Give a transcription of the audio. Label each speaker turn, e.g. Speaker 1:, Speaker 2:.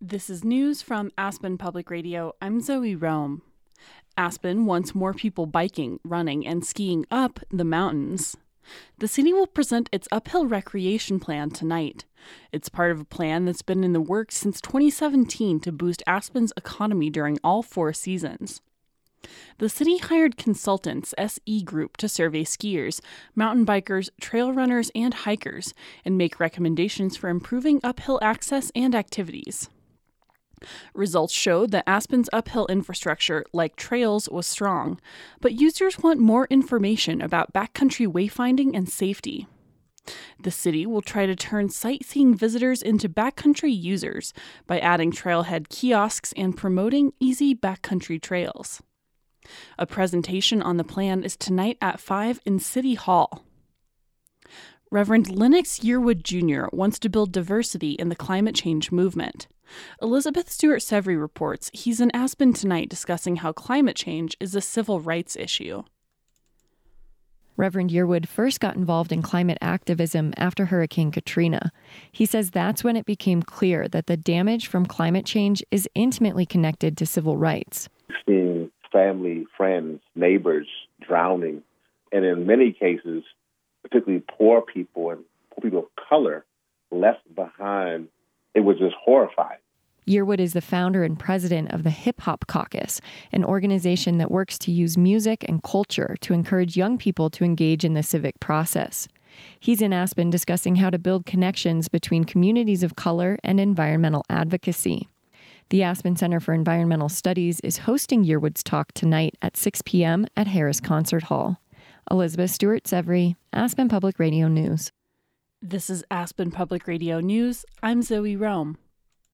Speaker 1: This is news from Aspen Public Radio. I'm Zoe Rome. Aspen wants more people biking, running, and skiing up the mountains. The city will present its uphill recreation plan tonight. It's part of a plan that's been in the works since 2017 to boost Aspen's economy during all 4 seasons. The city hired consultants SE Group to survey skiers, mountain bikers, trail runners, and hikers, and make recommendations for improving uphill access and activities. Results showed that Aspen's uphill infrastructure, like trails, was strong, but users want more information about backcountry wayfinding and safety. The city will try to turn sightseeing visitors into backcountry users by adding trailhead kiosks and promoting easy backcountry trails. A presentation on the plan is tonight at 5 in City Hall. Reverend Lennox Yearwood Jr. wants to build diversity in the climate change movement. Elizabeth Stewart Severy reports he's in Aspen tonight discussing how climate change is a civil rights issue.
Speaker 2: Reverend Yearwood first got involved in climate activism after Hurricane Katrina. He says that's when it became clear that the damage from climate change is intimately connected to civil rights.
Speaker 3: Seeing family, friends, neighbors drowning, and in many cases, particularly poor people and people of color left behind, it was just horrifying.
Speaker 2: Yearwood is the founder and president of the Hip Hop Caucus, an organization that works to use music and culture to encourage young people to engage in the civic process. He's in Aspen discussing how to build connections between communities of color and environmental advocacy. The Aspen Center for Environmental Studies is hosting Yearwood's talk tonight at 6 p.m. at Harris Concert Hall. Elizabeth Stewart Severy, Aspen Public Radio News.
Speaker 1: This is Aspen Public Radio News. I'm Zoe Rome.